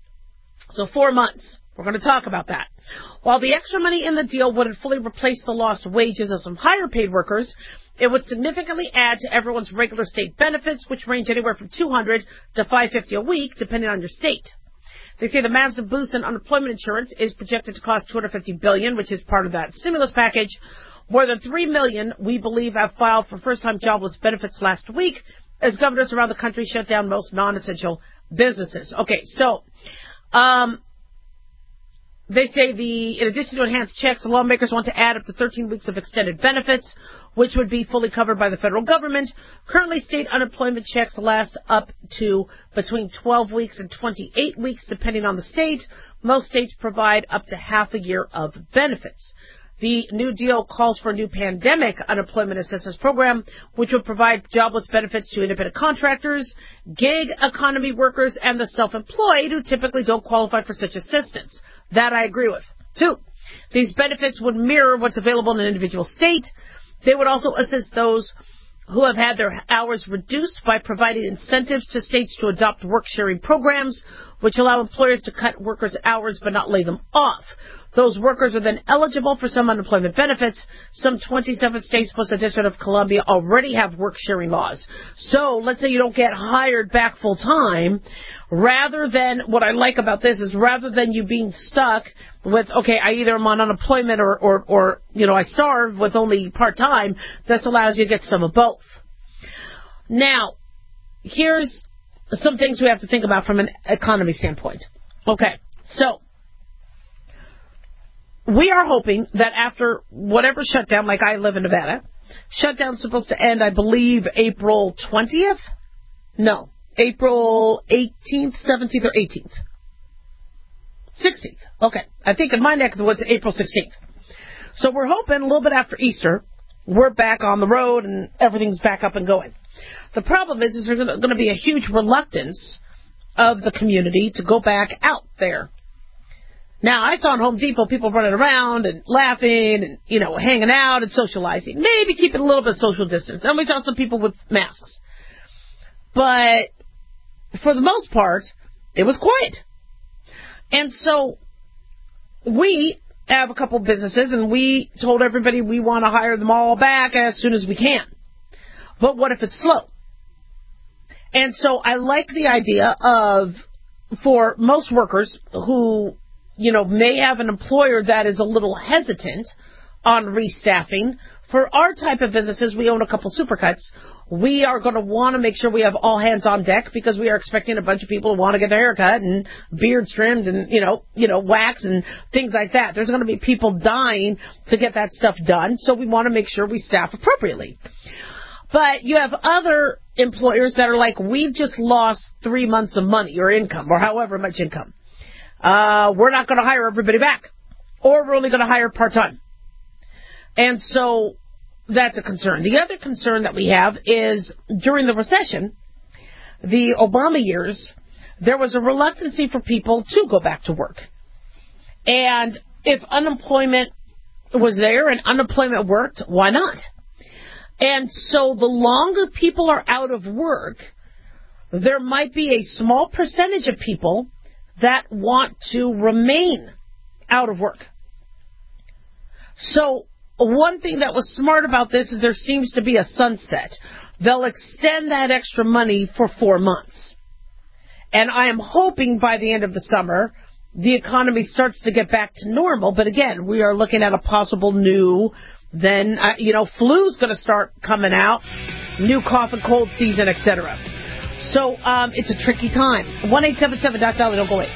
[SPEAKER 2] So four months. We're going to talk about that. While the extra money in the deal wouldn't fully replace the lost wages of some higher paid workers, it would significantly add to everyone's regular state benefits, which range anywhere from two hundred dollars to five hundred fifty dollars a week, depending on your state. They say the massive boost in unemployment insurance is projected to cost two hundred fifty billion dollars, which is part of that stimulus package. More than three million, we believe, have filed for first-time jobless benefits last week as governors around the country shut down most non-essential businesses. Okay, so um, they say the in addition to enhanced checks, the lawmakers want to add up to thirteen weeks of extended benefits, which would be fully covered by the federal government. Currently, state unemployment checks last up to between twelve weeks and twenty-eight weeks, depending on the state. Most states provide up to half a year of benefits. The New Deal calls for a new pandemic unemployment assistance program, which would provide jobless benefits to independent contractors, gig economy workers, and the self-employed who typically don't qualify for such assistance. That I agree with. Two, these benefits would mirror what's available in an individual state. They would also assist those who have had their hours reduced by providing incentives to states to adopt work-sharing programs, which allow employers to cut workers' hours but not lay them off. Those workers are then eligible for some unemployment benefits. Some twenty-seven states plus the District of Columbia already have work-sharing laws. So let's say you don't get hired back full-time. Rather than, what I like about this is rather than you being stuck with, okay, I either am on unemployment or, or, or you know, I starve with only part-time, this allows you to get some of both. Now, here's some things we have to think about from an economy standpoint. Okay, so we are hoping that after whatever shutdown, like I live in Nevada, shutdown's supposed to end, I believe, April twentieth? No, April eighteenth, seventeenth, or eighteenth? sixteenth. Okay, I think in my neck of the woods, April sixteenth. So we're hoping a little bit after Easter, we're back on the road and everything's back up and going. The problem is, is there's going to be a huge reluctance of the community to go back out there. Now, I saw in Home Depot people running around and laughing and, you know, hanging out and socializing. Maybe keeping a little bit of social distance. And we saw some people with masks. But for the most part, it was quiet. And so we have a couple of businesses, and we told everybody we want to hire them all back as soon as we can. But what if it's slow? And so I like the idea of, for most workers who, you know, may have an employer that is a little hesitant on restaffing, for our type of businesses, we own a couple Supercuts. We are going to want to make sure we have all hands on deck because we are expecting a bunch of people to want to get their hair cut and beards trimmed and, you know, you know, wax and things like that. There's going to be people dying to get that stuff done, so we want to make sure we staff appropriately. But you have other employers that are like, we've just lost three months of money or income or however much income. Uh, we're not going to hire everybody back, or we're only going to hire part-time. And so that's a concern. The other concern that we have is during the recession, the Obama years, there was a reluctancy for people to go back to work. And if unemployment was there and unemployment worked, why not? And so the longer people are out of work, there might be a small percentage of people that want to remain out of work. So one thing that was smart about this is there seems to be a sunset. They'll extend that extra money for four months. And I am hoping by the end of the summer, the economy starts to get back to normal. But again, we are looking at a possible new, then, uh, you know, flu's going to start coming out, new cough and cold season, et cetera. So um, it's a tricky time. one eight seven seven Doc Dolly, don't go away.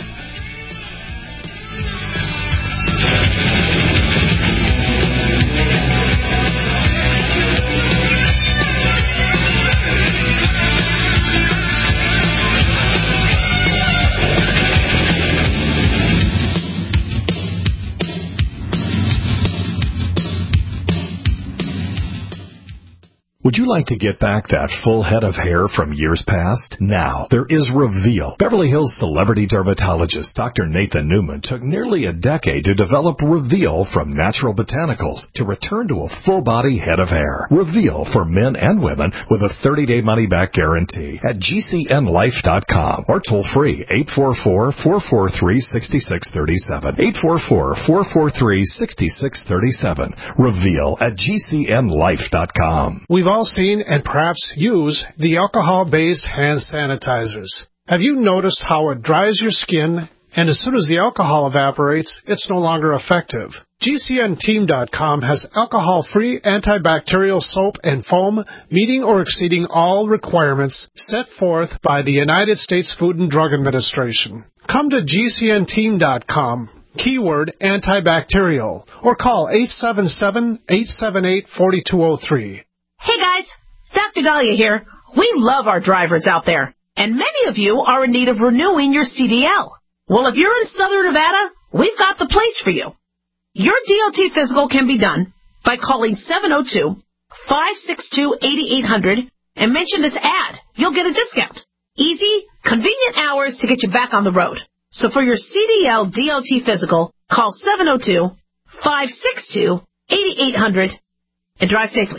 [SPEAKER 11] Would you like to get back that full head of hair from years past? Now, there is Reveal. Beverly Hills celebrity dermatologist Doctor Nathan Newman took nearly a decade to develop Reveal from natural botanicals to return to a full-body head of hair. Reveal for men and women with a thirty-day money-back guarantee at G C N life dot com or toll-free eight four four, four four three, six six three seven. eight four four, four four three, six six three seven. Reveal at G C N life dot com.
[SPEAKER 8] We've all seen and perhaps use the alcohol-based hand sanitizers. Have you noticed how it dries your skin, and as soon as the alcohol evaporates, it's no longer effective? G C N team dot com has alcohol-free antibacterial soap and foam meeting or exceeding all requirements set forth by the United States Food and Drug Administration. Come to G C N team dot com. Keyword antibacterial, or call eight seven seven, eight seven eight, four two zero three.
[SPEAKER 2] Hey guys, Doctor Dahlia here. We love our drivers out there, and many of you are in need of renewing your C D L. Well, if you're in Southern Nevada, we've got the place for you. Your D O T physical can be done by calling seven oh two, five six two, eight eight hundred and mention this ad. You'll get a discount. Easy, convenient hours to get you back on the road. So for your C D L D O T physical, call seven oh two, five six two, eight eight hundred and drive safely.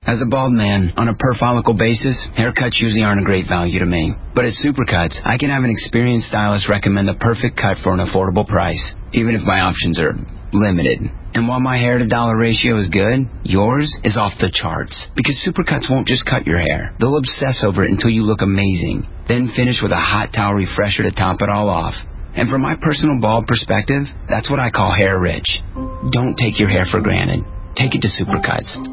[SPEAKER 3] As a bald man, on a per-follicle basis, haircuts usually aren't a great value to me. But at Supercuts, I can have an experienced stylist recommend the perfect cut for an affordable price, even if my options are limited. And while my hair-to-dollar ratio is good, yours is off the charts. Because Supercuts won't just cut your hair. They'll obsess over it until you look amazing. Then finish with a hot towel refresher to top it all off. And from my personal bald perspective, that's what I call hair rich. Don't take your hair for granted. Take it to Supercuts.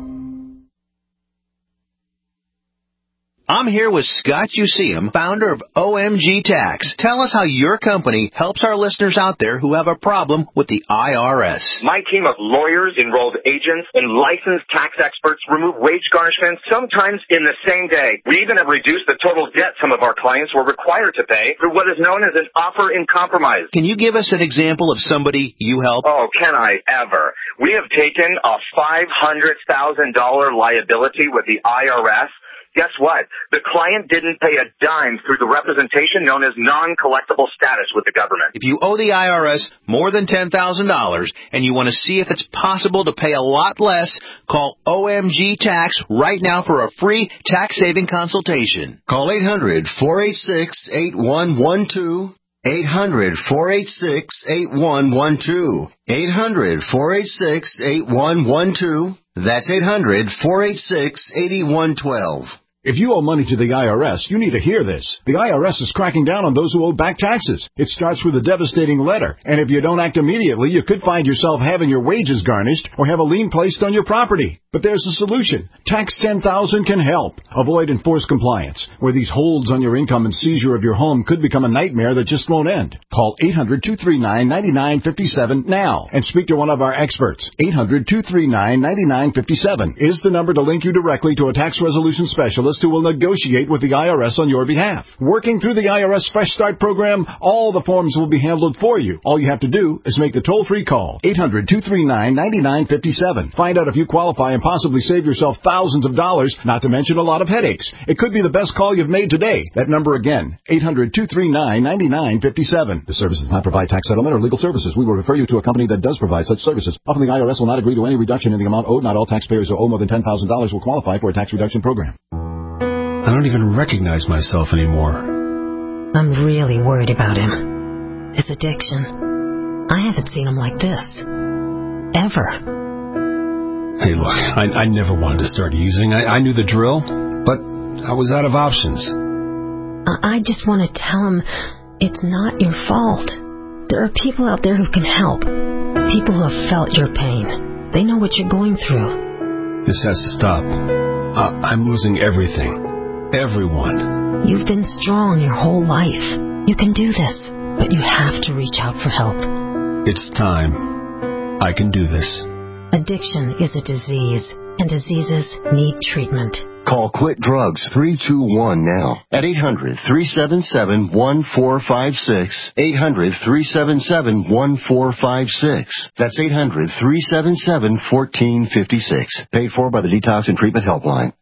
[SPEAKER 18] I'm here with Scott Useum, founder of O M G Tax. Tell us how your company helps our listeners out there who have a problem with the I R S.
[SPEAKER 19] My team of lawyers, enrolled agents, and licensed tax experts remove wage garnishments sometimes in the same day. We even have reduced the total debt some of our clients were required to pay through what is known as an offer in compromise.
[SPEAKER 18] Can you give us an example of somebody you help?
[SPEAKER 19] Oh, can I ever? We have taken a five hundred thousand dollars liability with the I R S. Guess what? The client didn't pay a dime through the representation known as non-collectible status with the government.
[SPEAKER 18] If you owe the I R S more than ten thousand dollars and you want to see if it's possible to pay a lot less, call O M G Tax right now for a free tax-saving consultation.
[SPEAKER 7] Call eight hundred, four eight six, eight one one two. eight hundred, four eight six, eight one one two. eight hundred, four eight six, eight one one two. That's eight hundred, four eight six, eight one one two.
[SPEAKER 20] If you owe money to the I R S, you need to hear this. The I R S is cracking down on those who owe back taxes. It starts with a devastating letter, and if you don't act immediately, you could find yourself having your wages garnished or have a lien placed on your property. But there's a solution. Tax ten thousand can help. Avoid enforced compliance, where these holds on your income and seizure of your home could become a nightmare that just won't end. Call eight hundred, two three nine, nine nine five seven now and speak to one of our experts. eight hundred, two three nine, nine nine five seven is the number to link you directly to a tax resolution specialist who will negotiate with the I R S on your behalf. Working through the I R S Fresh Start program, all the forms will be handled for you. All you have to do is make the toll-free call. eight hundred, two three nine, nine nine five seven. Find out if you qualify and possibly save yourself thousands of dollars, not to mention a lot of headaches. It could be the best call you've made today. That number again, eight hundred, two three nine, nine nine five seven. The service does not provide tax settlement or legal services. We will refer you to a company that does provide such services. Often the I R S will not agree to any reduction in the amount owed. Not all taxpayers who owe more than ten thousand dollars will qualify for a tax reduction program.
[SPEAKER 21] I don't even recognize myself anymore.
[SPEAKER 22] I'm really worried about him. His addiction. I haven't seen him like this. Ever.
[SPEAKER 21] Hey, look, I, I never wanted to start using. I, I knew the drill, but I was out of options.
[SPEAKER 22] I, I just want to tell him it's not your fault. There are people out there who can help. People who have felt your pain. They know what you're going through.
[SPEAKER 21] This has to stop. I, I'm losing everything. Everyone.
[SPEAKER 22] You've been strong your whole life. You can do this, but you have to reach out for help.
[SPEAKER 21] It's time. I can do this.
[SPEAKER 22] Addiction is a disease, and diseases need treatment.
[SPEAKER 7] Call Quit Drugs three two one now at eight hundred, three seven seven, one four five six. eight hundred, three seven seven, one four five six. That's eight hundred, three seven seven, one four five six. Paid for by the Detox and Treatment Helpline.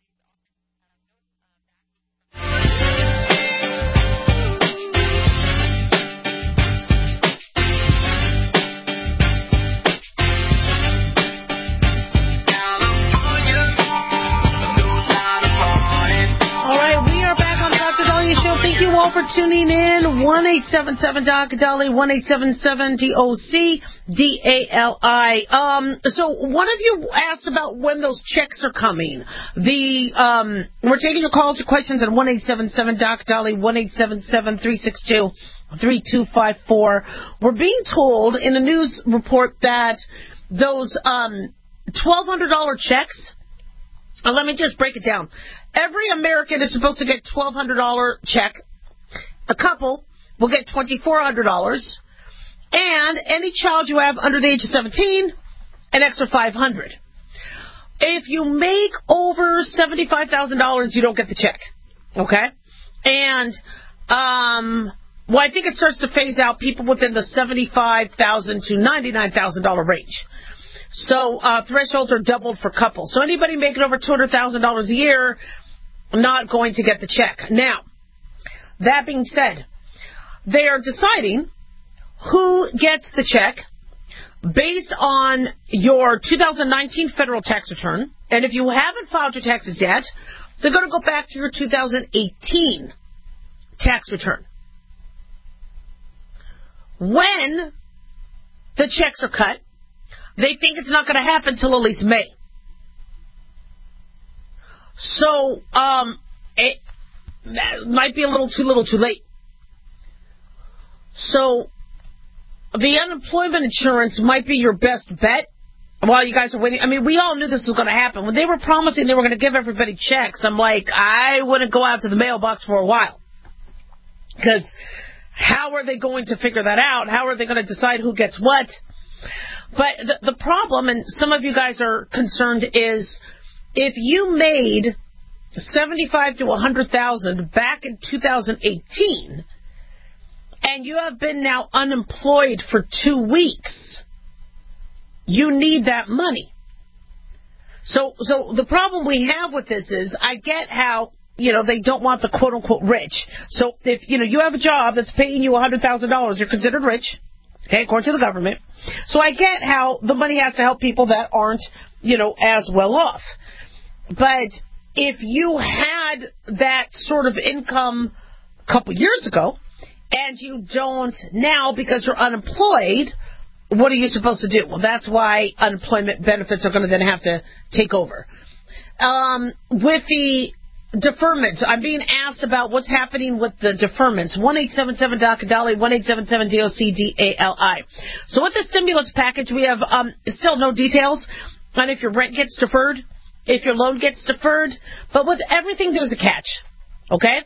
[SPEAKER 2] For tuning in, one eight seven seven D O C D A L I, one eight seven seven D O C D A L I. Um, so one of you asked about when those checks are coming. The um, we're taking your calls or questions at one eight seven seven D O C D A L I, one eight seven seven, three six two, three two five four. We're being told in a news report that those um, twelve hundred dollars checks, uh, let me just break it down. Every American is supposed to get twelve hundred dollars check. A couple will get twenty-four hundred dollars, and any child you have under the age of seventeen, an extra five hundred dollars. If you make over seventy-five thousand dollars, you don't get the check, okay? And, um, well, I think it starts to phase out people within the seventy-five thousand dollars to ninety-nine thousand dollars range. So uh, thresholds are doubled for couples. So anybody making over two hundred thousand dollars a year, not going to get the check. Now, that being said, they are deciding who gets the check based on your two thousand nineteen federal tax return. And if you haven't filed your taxes yet, they're going to go back to your two thousand eighteen tax return. When the checks are cut, they think it's not going to happen until at least May. So, um, it might be a little too little too late. So, the unemployment insurance might be your best bet while you guys are waiting. I mean, we all knew this was going to happen. When they were promising they were going to give everybody checks, I'm like, I wouldn't go out to the mailbox for a while. Because how are they going to figure that out? How are they going to decide who gets what? But the, the problem, and some of you guys are concerned, is if you made seventy-five to one hundred thousand back in two thousand eighteen, and you have been now unemployed for two weeks, you need that money. So, so the problem we have with this is, I get how, you know, they don't want the quote-unquote rich. So if, you know, you have a job that's paying you one hundred thousand dollars, you're considered rich, okay, according to the government. So I get how the money has to help people that aren't, you know, as well off. But if you had that sort of income a couple years ago, and you don't now because you're unemployed, what are you supposed to do? Well, that's why unemployment benefits are going to then have to take over. Um, with the deferments, I'm being asked about what's happening with the deferments. one eight seven seven D O C D A L I, one eight seven seven D O C D A L I. So with the stimulus package, we have um, still no details on if your rent gets deferred, if your loan gets deferred. But with everything, there's a catch. Okay?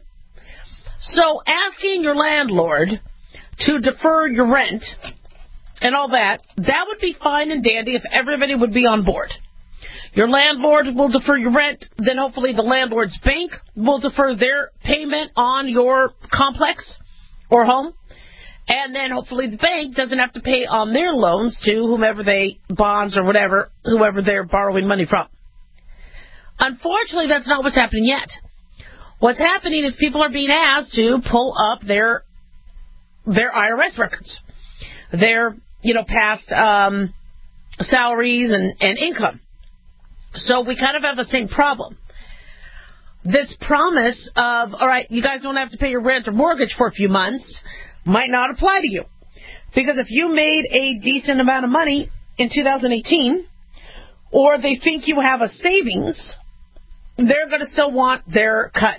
[SPEAKER 2] So asking your landlord to defer your rent and all that, that would be fine and dandy if everybody would be on board. Your landlord will defer your rent, then hopefully the landlord's bank will defer their payment on your complex or home, and then hopefully the bank doesn't have to pay on their loans to whomever they, bonds or whatever, whoever they're borrowing money from. Unfortunately, that's not what's happening yet. What's happening is people are being asked to pull up their their I R S records, their, you know, past um, salaries and, and income. So we kind of have the same problem. This promise of, all right, you guys don't have to pay your rent or mortgage for a few months might not apply to you. Because if you made a decent amount of money in two thousand eighteen, or they think you have a savings, they're going to still want their cut.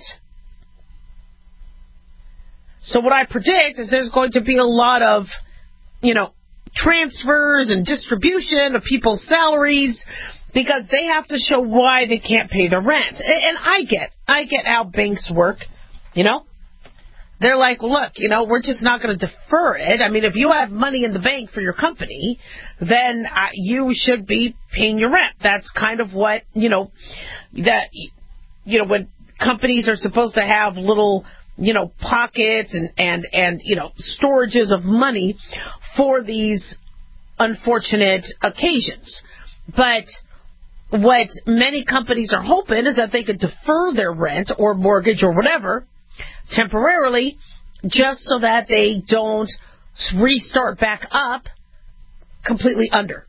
[SPEAKER 2] So what I predict is there's going to be a lot of, you know, transfers and distribution of people's salaries because they have to show why they can't pay their rent. And I get, I get how banks work, you know. They're like, look, you know, we're just not going to defer it. I mean, if you have money in the bank for your company, then uh, you should be paying your rent. That's kind of what, you know, that, you know, when companies are supposed to have little, you know, pockets and, and, and, you know, storages of money for these unfortunate occasions. But what many companies are hoping is that they could defer their rent or mortgage or whatever temporarily, just so that they don't restart back up completely under.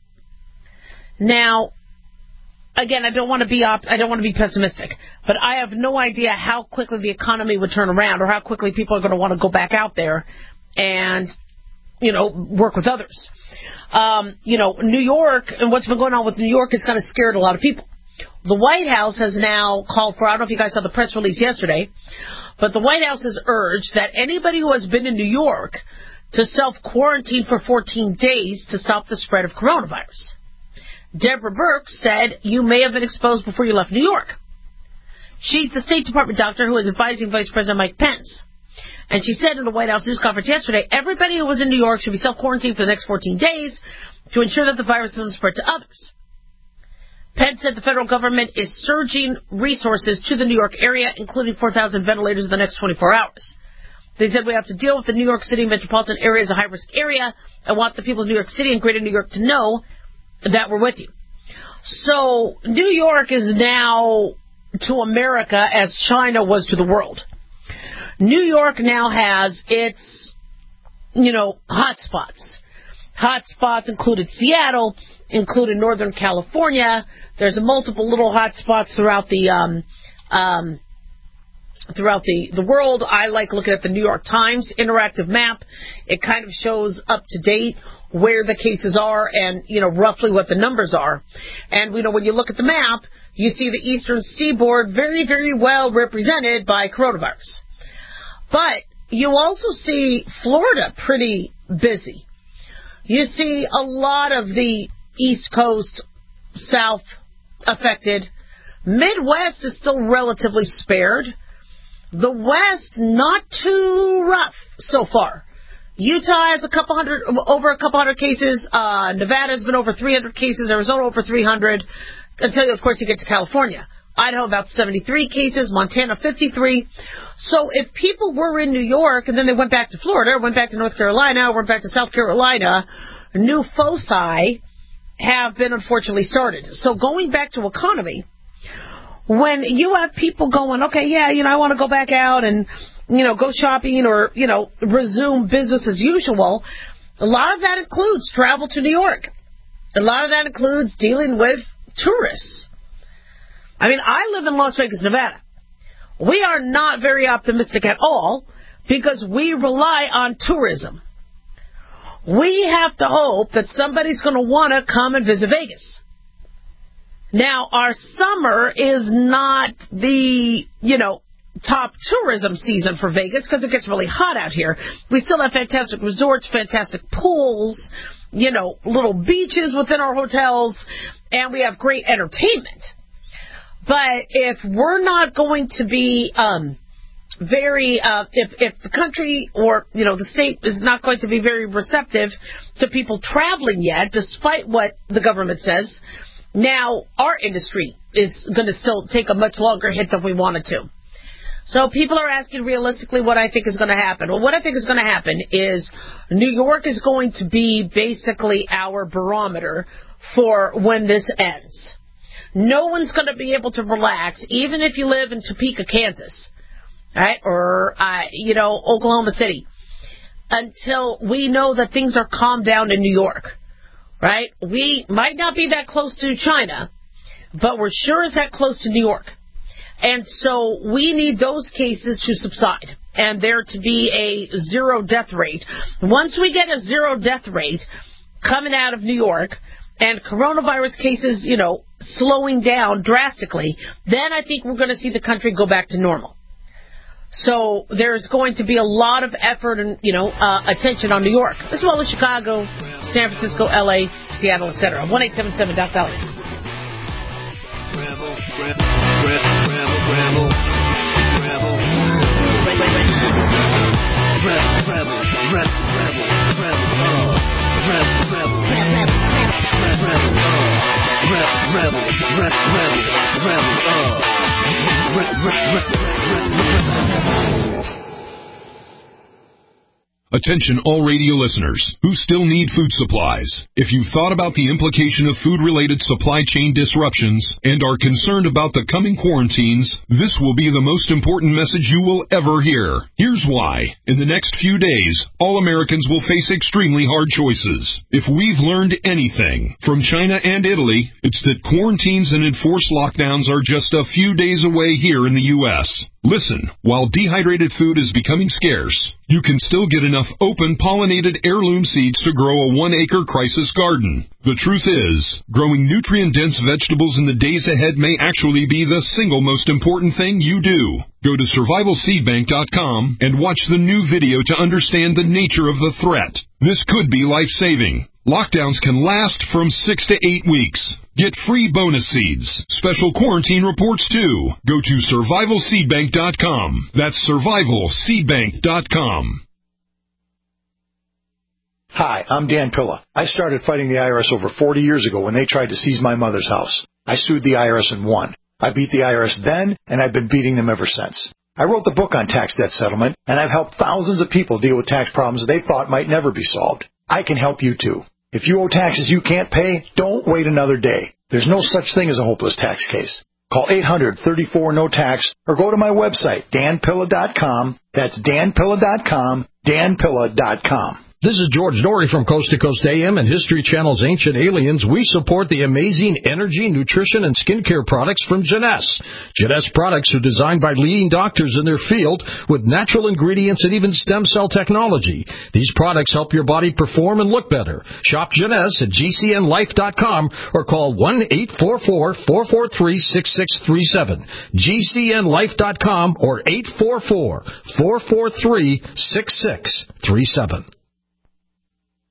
[SPEAKER 2] Now, again, I don't want to be op- I don't want to be pessimistic, but I have no idea how quickly the economy would turn around or how quickly people are going to want to go back out there and, you know, work with others. Um, you know, New York and what's been going on with New York has kind of scared a lot of people. The White House has now called for, I don't know if you guys saw the press release yesterday, but the White House has urged that anybody who has been in New York to self-quarantine for fourteen days to stop the spread of coronavirus. Deborah Birx said you may have been exposed before you left New York. She's the State Department doctor who is advising Vice President Mike Pence. And she said in the White House news conference yesterday, everybody who was in New York should be self-quarantined for the next fourteen days to ensure that the virus doesn't spread to others. Pence said the federal government is surging resources to the New York area, including four thousand ventilators in the next twenty-four hours. They said we have to deal with the New York City metropolitan area as a high-risk area. I want the people of New York City and greater New York to know that we're with you. So New York is now to America as China was to the world. New York now has its, you know, hot spots. Hot spots included Seattle, included Northern California. There's multiple little hot spots throughout the um, um, throughout the, the world. I like looking at the New York Times interactive map. It kind of shows up to date where the cases are and, you know, roughly what the numbers are. And, you know, when you look at the map, you see the eastern seaboard very, very well represented by coronavirus. But you also see Florida pretty busy. You see a lot of the East Coast, South affected. Midwest is still relatively spared. The West, not too rough so far. Utah has a couple hundred, over a couple hundred cases. Uh, Nevada has been over three hundred cases. Arizona over three hundred. Until, of course, you get to California. Idaho about seventy-three cases. Montana fifty-three. So if people were in New York and then they went back to Florida, or went back to North Carolina, or went back to South Carolina, new foci have been unfortunately started. So going back to economy, when you have people going, okay, yeah, you know, I want to go back out and, you know, go shopping or, you know, resume business as usual, a lot of that includes travel to New York. A lot of that includes dealing with tourists. I mean, I live in Las Vegas, Nevada. We are not very optimistic at all because we rely on tourism. We have to hope that somebody's going to want to come and visit Vegas. Now, our summer is not the, you know, top tourism season for Vegas because it gets really hot out here. We still have fantastic resorts, fantastic pools, you know, little beaches within our hotels, and we have great entertainment. But if we're not going to be um, very, uh, if if the country or, you know, the state is not going to be very receptive to people traveling yet, despite what the government says, now our industry is going to still take a much longer hit than we wanted to. So people are asking realistically what I think is going to happen. Well, what I think is going to happen is New York is going to be basically our barometer for when this ends. No one's going to be able to relax, even if you live in Topeka, Kansas, right, or, uh, you know, Oklahoma City, until we know that things are calmed down in New York, right? We might not be that close to China, but we're sure as heck close to New York. And so we need those cases to subside and there to be a zero death rate. Once we get a zero death rate coming out of New York and coronavirus cases, you know, slowing down drastically, then I think we're going to see the country go back to normal. So there's going to be a lot of effort and, you know, uh, attention on New York, as well as Chicago, San Francisco, L A, Seattle, et cetera. one eight seven seven Doc Valley.
[SPEAKER 17] Rebel, rebel, rebel, rebel, rebel, rebel, rebel, rebel, rebel, uh, rebel, rebel, rebel, rebel, rebel, rebel, uh,
[SPEAKER 4] Attention all radio listeners who still need food supplies. If you've thought about the implication of food-related supply chain disruptions and are concerned about the coming quarantines, this will be the most important message you will ever hear. Here's why. In the next few days, all Americans will face extremely hard choices. If we've learned anything from China and Italy, it's that quarantines and enforced lockdowns are just a few days away here in the U S Listen, while dehydrated food is becoming scarce, you can still get enough open, pollinated heirloom seeds to grow a one-acre crisis garden. The truth is, growing nutrient-dense vegetables in the days ahead may actually be the single most important thing you do. Go to survival seed bank dot com and watch the new video to understand the nature of the threat. This could be life-saving. Lockdowns can last from six to eight weeks. Get free bonus seeds, special quarantine reports too. Go to survival seed bank dot com. That's survival seed bank dot com.
[SPEAKER 5] Hi, I'm Dan Pilla. I started fighting the I R S over forty years ago when they tried to seize my mother's house. I sued the I R S and won. I beat the I R S then, and I've been beating them ever since. I wrote the book on tax debt settlement, and I've helped thousands of people deal with tax problems they thought might never be solved. I can help you too. If you owe taxes you can't pay, don't wait another day. There's no such thing as a hopeless tax case. Call eight hundred, thirty-four, no tax or go to my website, dan pilla dot com. That's dan pilla dot com, dan pilla dot com.
[SPEAKER 9] This is George Dory from Coast to Coast A M and History Channel's Ancient Aliens. We support the amazing energy, nutrition, and skincare products from Jeunesse. Jeunesse products are designed by leading doctors in their field with natural ingredients and even stem cell technology. These products help your body perform and look better. Shop Jeunesse at G C N life dot com or call one eight four four, four four three, six six three seven. G C N life dot com or eight four four, four four three, six six three seven.